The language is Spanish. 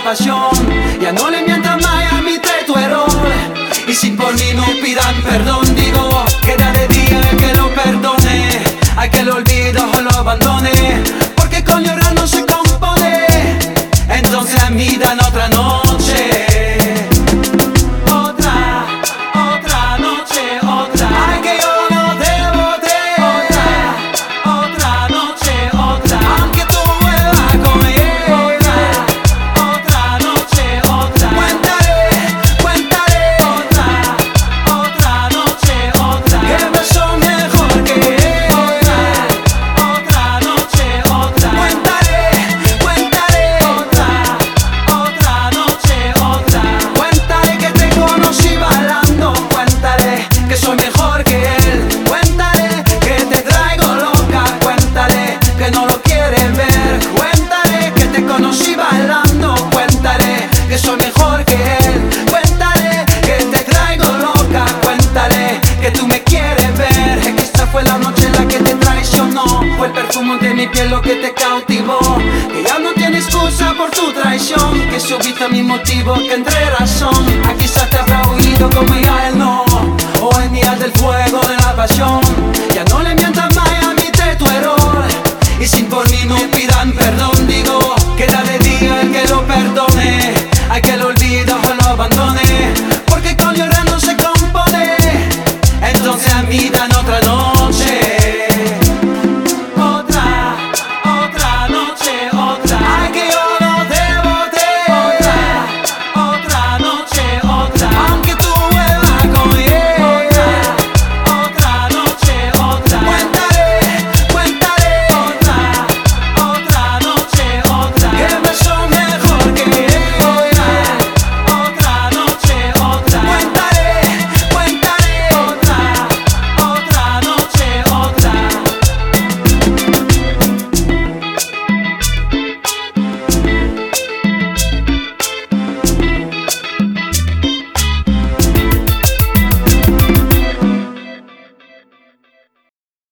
pasión. Ya no le mientas más a mí de tu error, y si por mí no pidan perdón, digo que dale día que lo perdone, hay que lo olvide o lo abandone, porque con llorar no se compone. Entonces a mí dan otra noche. De mi piel lo que te cautivó, que ya no tiene excusa por tu traición, que subiste mi motivo, que entre razón. A quizás te habrá oído como ya él no, o en días del fuego de la pasión. Ya no le mientas más a mí de tu error, y si por mí no pidan perdón, digo que dale día el que lo perdone, hay que lo olvide